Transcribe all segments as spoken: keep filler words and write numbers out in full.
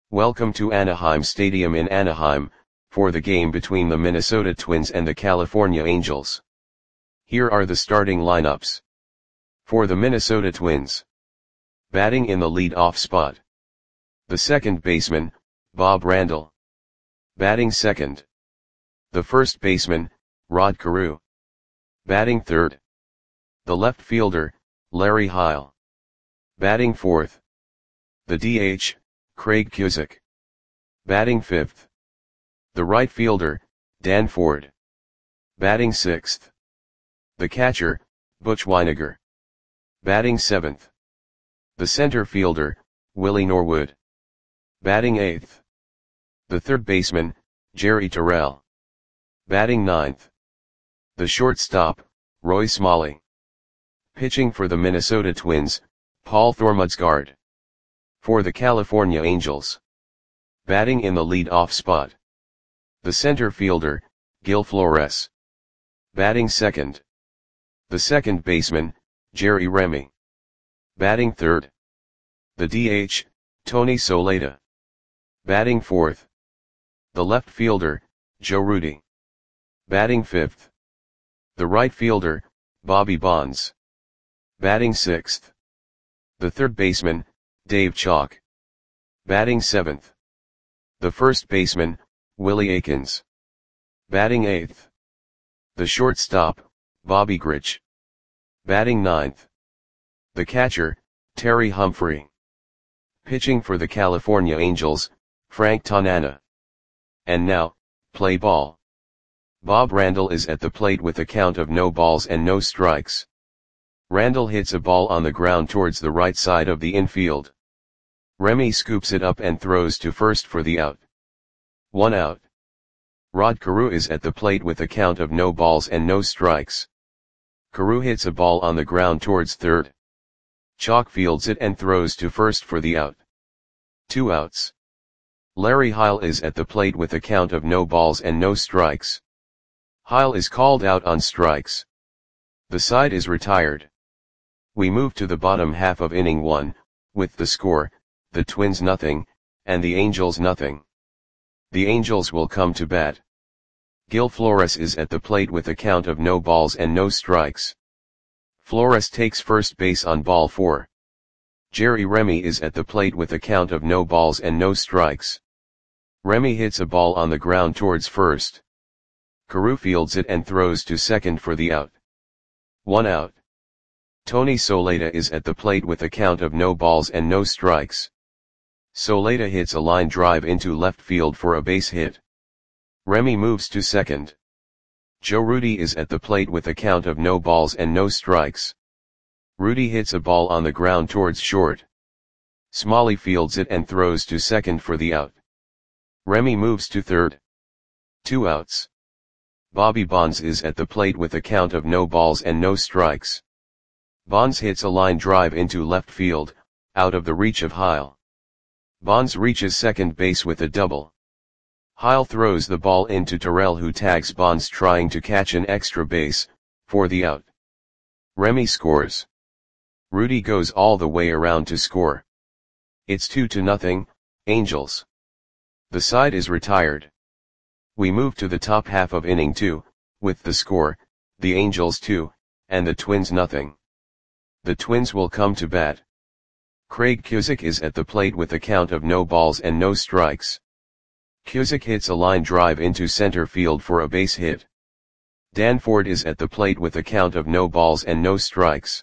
Welcome to Anaheim Stadium in Anaheim, for the game between the Minnesota Twins and the California Angels. Here are the starting lineups. For the Minnesota Twins. Batting in the lead-off spot. The second baseman, Bob Randall. Batting second. The first baseman, Rod Carew. Batting third. The left fielder, Larry Heil. Batting fourth. The D H, Craig Cusick. Batting fifth. The right fielder, Dan Ford. Batting sixth. The catcher, Butch Wynegar. Batting seventh. The center fielder, Willie Norwood. Batting eighth. The third baseman, Jerry Terrell. Batting ninth. The shortstop, Roy Smalley. Pitching for the Minnesota Twins, Paul Thormudsgaard. For the California Angels. Batting in the lead-off spot. The center fielder, Gil Flores. Batting second. The second baseman, Jerry Remy. Batting third. The D H, Tony Soleta. Batting fourth. The left fielder, Joe Rudi. Batting fifth. The right fielder, Bobby Bonds. Batting sixth. The third baseman, Dave Chalk. Batting seventh. The first baseman, Willie Aikens. Batting eighth. The shortstop, Bobby Grich. Batting ninth. The catcher, Terry Humphrey. Pitching for the California Angels, Frank Tanana. And now, play ball. Bob Randall is at the plate with a count of no balls and no strikes. Randall hits a ball on the ground towards the right side of the infield. Remy scoops it up and throws to first for the out. One out. Rod Carew is at the plate with a count of no balls and no strikes. Carew hits a ball on the ground towards third. Chalk fields it and throws to first for the out. Two outs. Larry Heil is at the plate with a count of no balls and no strikes. Heil is called out on strikes. The side is retired. We move to the bottom half of inning one, with the score, the Twins nothing, and the Angels nothing. The Angels will come to bat. Gil Flores is at the plate with a count of no balls and no strikes. Flores takes first base on ball four. Jerry Remy is at the plate with a count of no balls and no strikes. Remy hits a ball on the ground towards first. Carew fields it and throws to second for the out. One out. Tony Soleta is at the plate with a count of no balls and no strikes. Soleta hits a line drive into left field for a base hit. Remy moves to second. Joe Rudi is at the plate with a count of no balls and no strikes. Rudi hits a ball on the ground towards short. Smalley fields it and throws to second for the out. Remy moves to third. Two outs. Bobby Bonds is at the plate with a count of no balls and no strikes. Bonds hits a line drive into left field, out of the reach of Heil. Bonds reaches second base with a double. Heil throws the ball into Terrell, who tags Bonds trying to catch an extra base, for the out. Remy scores. Rudi goes all the way around to score. It's two to nothing, Angels. The side is retired. We move to the top half of inning two, with the score, the Angels two, and the Twins nothing. The Twins will come to bat. Craig Cusick is at the plate with a count of no balls and no strikes. Cusick hits a line drive into center field for a base hit. Dan Ford is at the plate with a count of no balls and no strikes.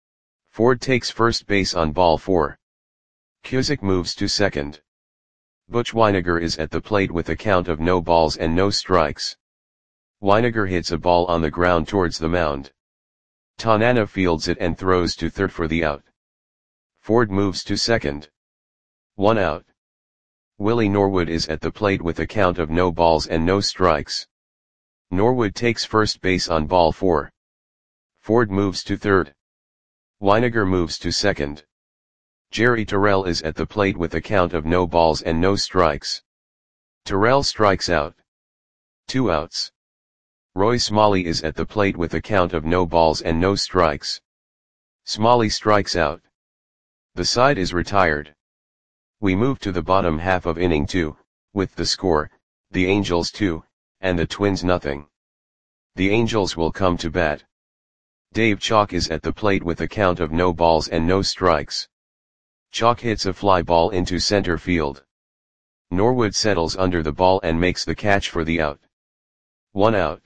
Ford takes first base on ball four. Cusick moves to second. Butch Wynegar is at the plate with a count of no balls and no strikes. Wynegar hits a ball on the ground towards the mound. Tanana fields it and throws to third for the out. Ford moves to second. One out. Willie Norwood is at the plate with a count of no balls and no strikes. Norwood takes first base on ball four. Ford moves to third. Wynegar moves to second. Jerry Terrell is at the plate with a count of no balls and no strikes. Terrell strikes out. Two outs. Roy Smalley is at the plate with a count of no balls and no strikes. Smalley strikes out. The side is retired. We move to the bottom half of inning two, with the score, the Angels two, and the Twins nothing. The Angels will come to bat. Dave Chalk is at the plate with a count of no balls and no strikes. Chalk hits a fly ball into center field. Norwood settles under the ball and makes the catch for the out. One out.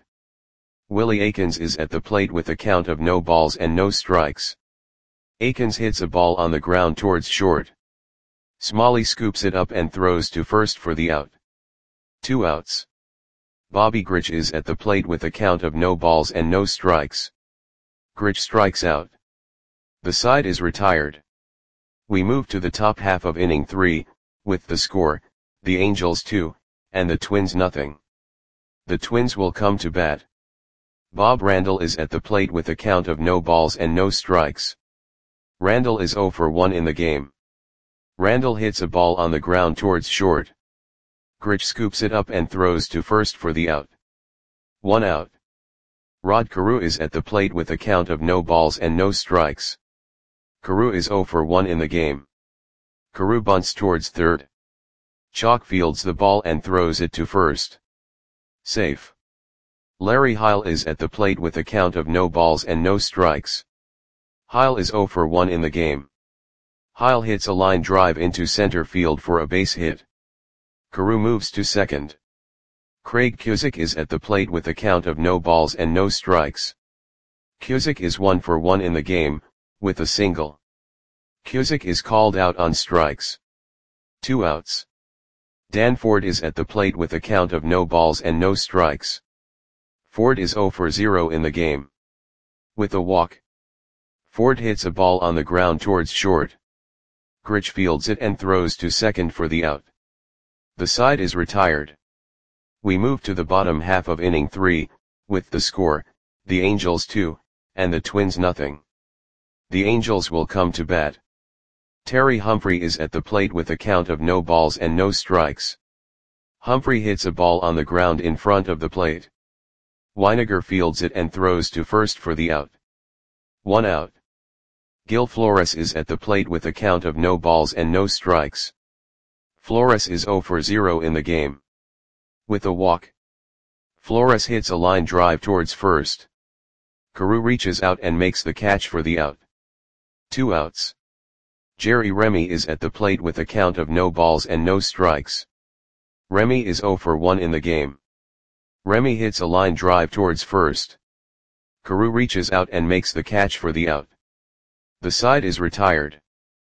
Willie Aikens is at the plate with a count of no balls and no strikes. Aikens hits a ball on the ground towards short. Smalley scoops it up and throws to first for the out. Two outs. Bobby Grich is at the plate with a count of no balls and no strikes. Grich strikes out. The side is retired. We move to the top half of inning three, with the score, the Angels two, and the Twins nothing. The Twins will come to bat. Bob Randall is at the plate with a count of no balls and no strikes. Randall is oh for one in the game. Randall hits a ball on the ground towards short. Grich scoops it up and throws to first for the out. One out. Rod Carew is at the plate with a count of no balls and no strikes. Carew is oh for one in the game. Carew bunts towards third. Chalk fields the ball and throws it to first. Safe. Larry Heil is at the plate with a count of no balls and no strikes. Heil is oh for one in the game. Heil hits a line drive into center field for a base hit. Carew moves to second. Craig Cusick is at the plate with a count of no balls and no strikes. Cusick is one for one in the game, with a single. Cusick is called out on strikes. Two outs. Dan Ford is at the plate with a count of no balls and no strikes. Ford is oh for zero in the game. With a walk. Ford hits a ball on the ground towards short. Grich fields it and throws to second for the out. The side is retired. We move to the bottom half of inning three, with the score, the Angels two, and the Twins nothing. The Angels will come to bat. Terry Humphrey is at the plate with a count of no balls and no strikes. Humphrey hits a ball on the ground in front of the plate. Weiniger fields it and throws to first for the out. One out. Gil Flores is at the plate with a count of no balls and no strikes. Flores is oh for zero in the game. With a walk. Flores hits a line drive towards first. Carew reaches out and makes the catch for the out. Two outs. Jerry Remy is at the plate with a count of no balls and no strikes. Remy is oh for one in the game. Remy hits a line drive towards first. Carew reaches out and makes the catch for the out. The side is retired.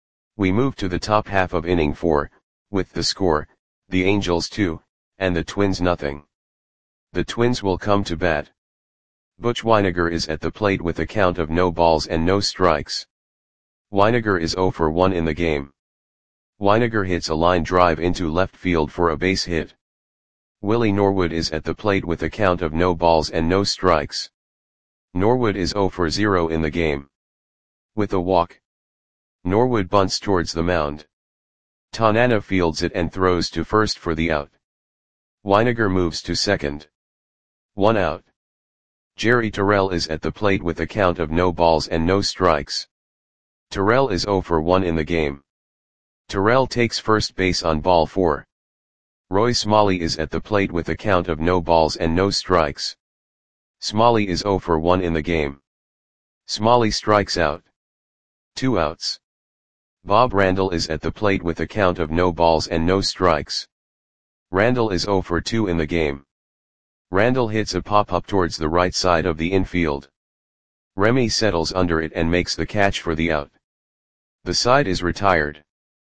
We move to the top half of inning four, with the score, the Angels two, and the Twins nothing. The Twins will come to bat. Butch Weiniger is at the plate with a count of no balls and no strikes. Weiniger is oh for one in the game. Weiniger hits a line drive into left field for a base hit. Willie Norwood is at the plate with a count of no balls and no strikes. Norwood is oh for zero in the game. With a walk. Norwood bunts towards the mound. Tanana fields it and throws to first for the out. Weiniger moves to second. One out. Jerry Terrell is at the plate with a count of no balls and no strikes. Terrell is oh for one in the game. Terrell takes first base on ball four. Roy Smalley is at the plate with a count of no balls and no strikes. Smalley is oh for one in the game. Smalley strikes out. Two outs. Bob Randall is at the plate with a count of no balls and no strikes. Randall is oh for two in the game. Randall hits a pop-up towards the right side of the infield. Remy settles under it and makes the catch for the out. The side is retired.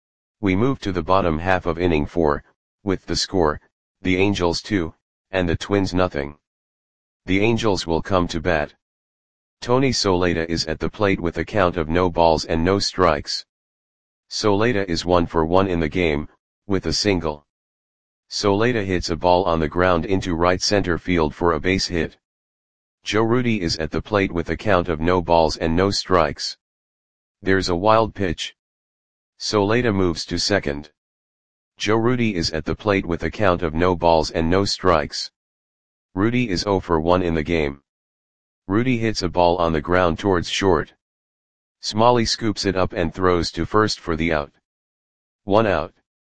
We move to the bottom half of inning four, with the score, the Angels two, and the Twins nothing. The Angels will come to bat. Tony Soleta is at the plate with a count of no balls and no strikes. Soleta is one for one in the game, with a single. Soleta hits a ball on the ground into right center field for a base hit. Joe Rudi is at the plate with a count of no balls and no strikes. There's a wild pitch. Soleta moves to second. Joe Rudi is at the plate with a count of no balls and no strikes. Rudi is oh for one in the game. Rudi hits a ball on the ground towards short. Smalley scoops it up and throws to first for the out. One out.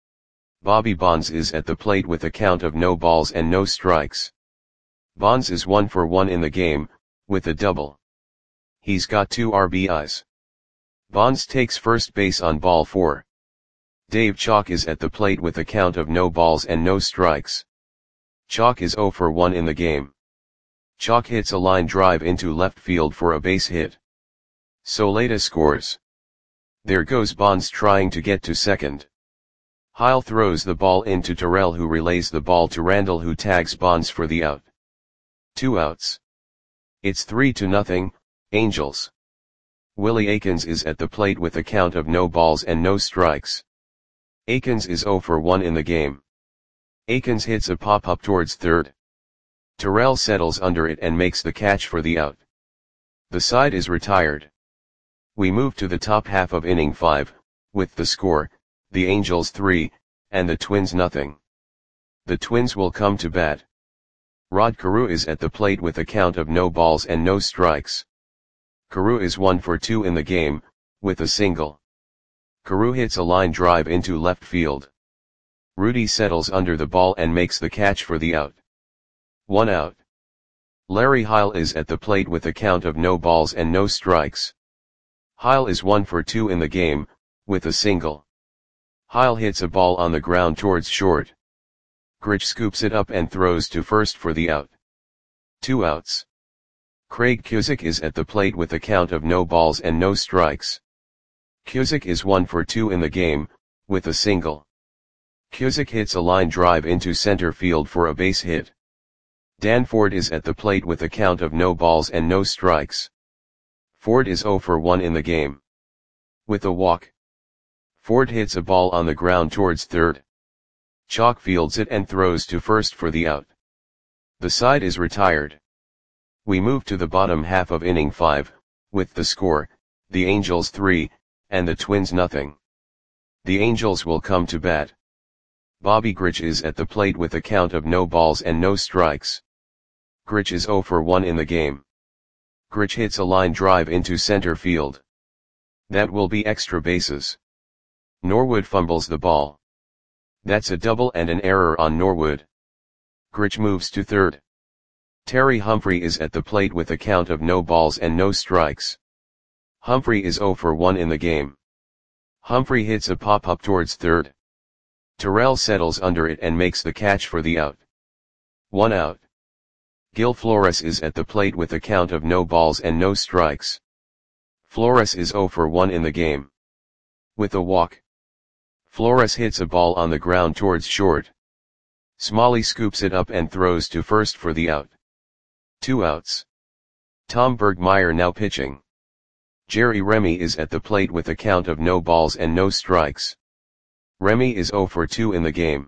Bobby Bonds is at the plate with a count of no balls and no strikes. Bonds is one for one in the game, with a double. He's got two R B Is. Bonds takes first base on ball four. Dave Chalk is at the plate with a count of no balls and no strikes. Chalk is zero for one in the game. Chalk hits a line drive into left field for a base hit. Soleta scores. There goes Bonds trying to get to second. Heil throws the ball into Terrell, who relays the ball to Randall, who tags Bonds for the out. Two outs. It's three to nothing, Angels. Willie Aikens is at the plate with a count of no balls and no strikes. Aikens is zero for one in the game. Aikens hits a pop-up towards third. Terrell settles under it and makes the catch for the out. The side is retired. We move to the top half of inning five, with the score, the Angels three, and the Twins nothing. The Twins will come to bat. Rod Carew is at the plate with a count of no balls and no strikes. Carew is one for two in the game, with a single. Carew hits a line drive into left field. Rudy settles under the ball and makes the catch for the out. One out. Larry Heil is at the plate with a count of no balls and no strikes. Heil is one for two in the game, with a single. Heil hits a ball on the ground towards short. Grich scoops it up and throws to first for the out. Two outs. Craig Cusick is at the plate with a count of no balls and no strikes. Cusick is one for two in the game, with a single. Cusick hits a line drive into center field for a base hit. Dan Ford is at the plate with a count of no balls and no strikes. Ford is zero for one in the game. With a walk. Ford hits a ball on the ground towards third. Chalk fields it and throws to first for the out. The side is retired. We move to the bottom half of inning five, with the score, the Angels three, and the Twins nothing. The Angels will come to bat. Bobby Grich is at the plate with a count of no balls and no strikes. Grich is zero for one in the game. Grich hits a line drive into center field. That will be extra bases. Norwood fumbles the ball. That's a double and an error on Norwood. Grich moves to third. Terry Humphrey is at the plate with a count of no balls and no strikes. Humphrey is zero for one in the game. Humphrey hits a pop-up towards third. Terrell settles under it and makes the catch for the out. One out. Gil Flores is at the plate with a count of no balls and no strikes. Flores is zero for one in the game. With a walk. Flores hits a ball on the ground towards short. Smalley scoops it up and throws to first for the out. Two outs. Tom Bergmeyer now pitching. Jerry Remy is at the plate with a count of no balls and no strikes. Remy is zero for two in the game.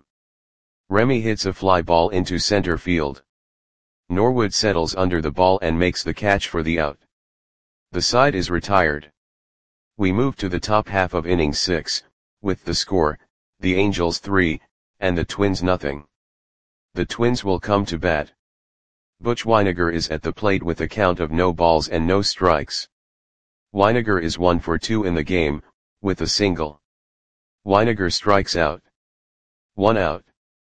Remy hits a fly ball into center field. Norwood settles under the ball and makes the catch for the out. The side is retired. We move to the top half of inning six, with the score, the Angels three, and the Twins nothing. The Twins will come to bat. Butch Weiniger is at the plate with a count of no balls and no strikes. Weiniger is one for two in the game, with a single. Weiniger strikes out. One out.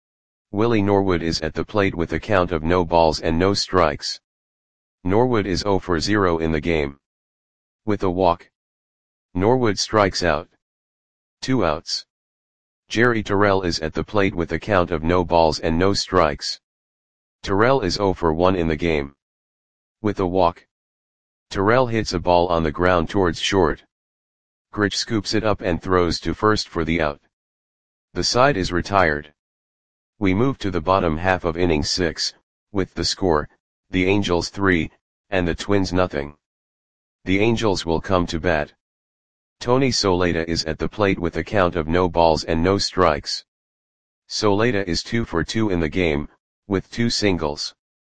Willie Norwood is at the plate with a count of no balls and no strikes. Norwood is zero for zero in the game. With a walk. Norwood strikes out. Two outs. Jerry Terrell is at the plate with a count of no balls and no strikes. Terrell is zero for one in the game. With a walk. Terrell hits a ball on the ground towards short. Grich scoops it up and throws to first for the out. The side is retired. We move to the bottom half of inning six, with the score, the Angels three, and the Twins nothing. The Angels will come to bat. Tony Soleta is at the plate with a count of no balls and no strikes. Soleta is two for two in the game, with two singles.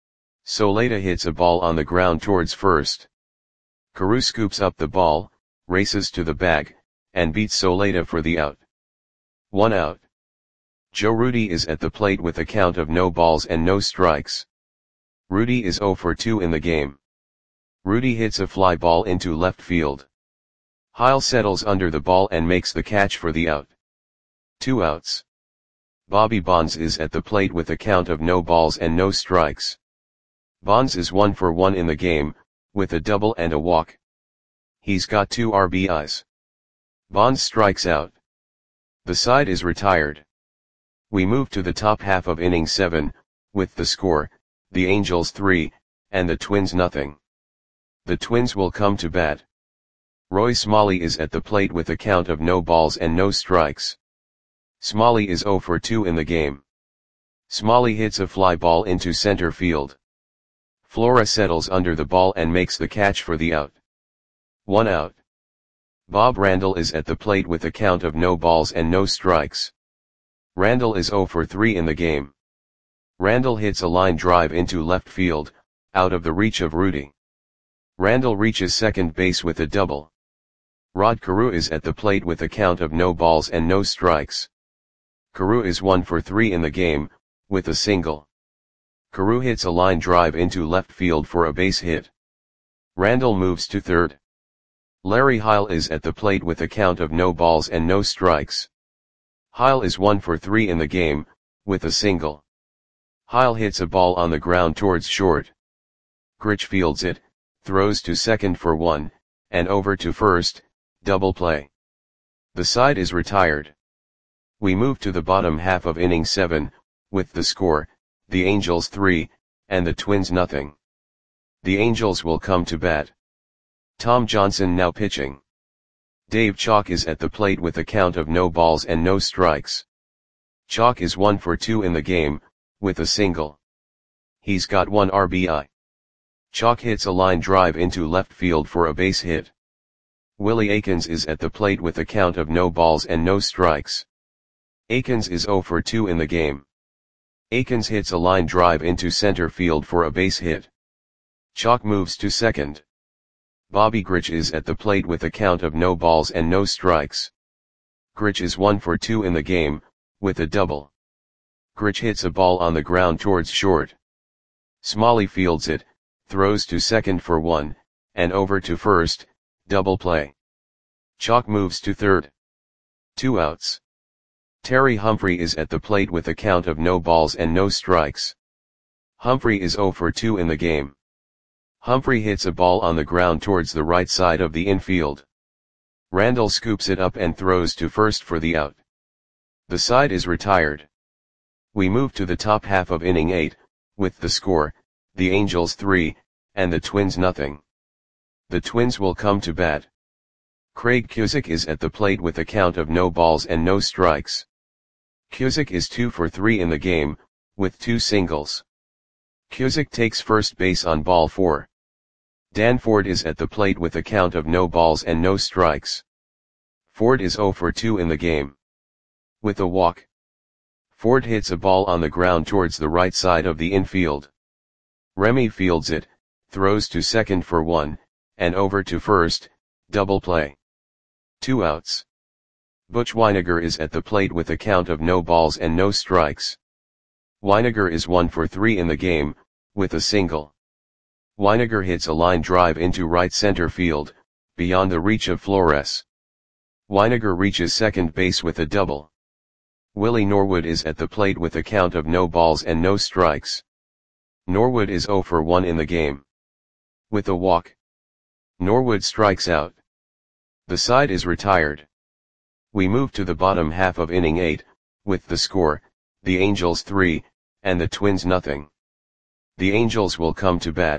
Soleta hits a ball on the ground towards first. Carew scoops up the ball, races to the bag, and beats Soleta for the out. One out. Joe Rudy is at the plate with a count of no balls and no strikes. Rudy is zero for two in the game. Rudy hits a fly ball into left field. Heil settles under the ball and makes the catch for the out. Two outs. Bobby Bonds is at the plate with a count of no balls and no strikes. Bonds is one for one in the game, with a double and a walk. He's got two R B Is. Bonds strikes out. The side is retired. We move to the top half of inning seven, with the score, the Angels three, and the Twins nothing. The Twins will come to bat. Roy Smalley is at the plate with a count of no balls and no strikes. Smalley is zero for two in the game. Smalley hits a fly ball into center field. Flora settles under the ball and makes the catch for the out. One out. Bob Randall is at the plate with a count of no balls and no strikes. Randall is zero for three in the game. Randall hits a line drive into left field, out of the reach of Rudy. Randall reaches second base with a double. Rod Carew is at the plate with a count of no balls and no strikes. Carew is one for three in the game, with a single. Carew hits a line drive into left field for a base hit. Randall moves to third. Larry Heil is at the plate with a count of no balls and no strikes. Heil is one for three in the game, with a single. Heil hits a ball on the ground towards short. Grich fields it, throws to second for one, and over to first, double play. The side is retired. We move to the bottom half of inning seven, with the score, the Angels three, and the Twins nothing. The Angels will come to bat. Tom Johnson now pitching. Dave Chalk is at the plate with a count of no balls and no strikes. Chalk is one for two in the game, with a single. He's got one R B I. Chalk hits a line drive into left field for a base hit. Willie Aikens is at the plate with a count of no balls and no strikes. Aikens is zero for two in the game. Aikens hits a line drive into center field for a base hit. Chalk moves to second. Bobby Grich is at the plate with a count of no balls and no strikes. Grich is one for two in the game, with a double. Grich hits a ball on the ground towards short. Smalley fields it, throws to second for one, and over to first, double play. Chalk moves to third. Two outs. Terry Humphrey is at the plate with a count of no balls and no strikes. Humphrey is zero for two in the game. Humphrey hits a ball on the ground towards the right side of the infield. Randall scoops it up and throws to first for the out. The side is retired. We move to the top half of inning eight, with the score, the Angels three, and the Twins nothing. The Twins will come to bat. Craig Cusick is at the plate with a count of no balls and no strikes. Cusick is two for three in the game, with two singles. Cusick takes first base on ball four. Dan Ford is at the plate with a count of no balls and no strikes. Ford is zero for two in the game. With a walk. Ford hits a ball on the ground towards the right side of the infield. Remy fields it, throws to second for one, and over to first, double play. Two outs. Butch Weiniger is at the plate with a count of no balls and no strikes. Weiniger is one for three in the game, with a single. Weiniger hits a line drive into right center field, beyond the reach of Flores. Weiniger reaches second base with a double. Willie Norwood is at the plate with a count of no balls and no strikes. Norwood is zero for one in the game. With a walk. Norwood strikes out. The side is retired. We move to the bottom half of inning eight, with the score, the Angels three, and the Twins nothing. The Angels will come to bat.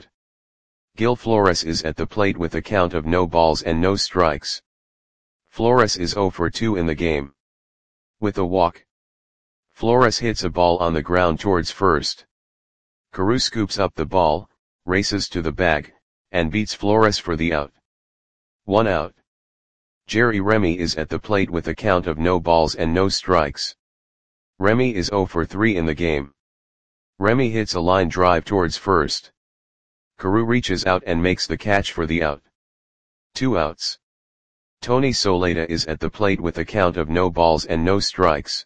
Gil Flores is at the plate with a count of no balls and no strikes. Flores is zero for two in the game. With a walk. Flores hits a ball on the ground towards first. Carew scoops up the ball, races to the bag, and beats Flores for the out. One out. Jerry Remy is at the plate with a count of no balls and no strikes. Remy is zero for three in the game. Remy hits a line drive towards first. Carew reaches out and makes the catch for the out. Two outs. Tony Soleta is at the plate with a count of no balls and no strikes.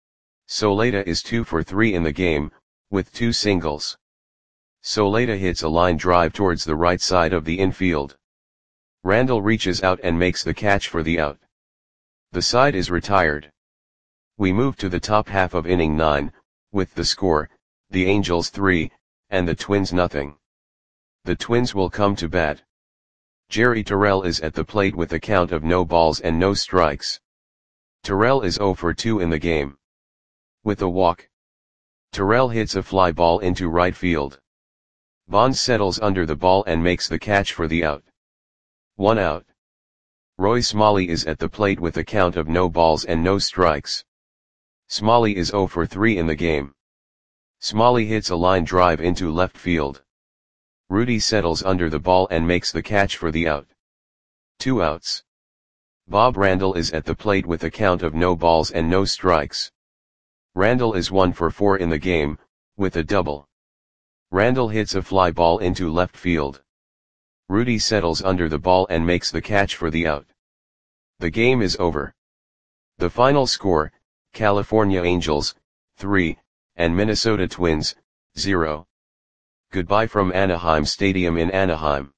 Soleta is two for three in the game, with two singles. Soleta hits a line drive towards the right side of the infield. Randall reaches out and makes the catch for the out. The side is retired. We move to the top half of inning nine, with the score, the Angels three, and the Twins nothing. The Twins will come to bat. Jerry Terrell is at the plate with a count of no balls and no strikes. Terrell is oh for two in the game. With a walk, Terrell hits a fly ball into right field. Bonds settles under the ball and makes the catch for the out. One out. Roy Smalley is at the plate with a count of no balls and no strikes. Smalley is oh for three in the game. Smalley hits a line drive into left field. Rudy settles under the ball and makes the catch for the out. Two outs. Bob Randall is at the plate with a count of no balls and no strikes. Randall is one for four in the game, with a double. Randall hits a fly ball into left field. Rudy settles under the ball and makes the catch for the out. The game is over. The final score, California Angels, three, and Minnesota Twins, zero. Goodbye from Anaheim Stadium in Anaheim.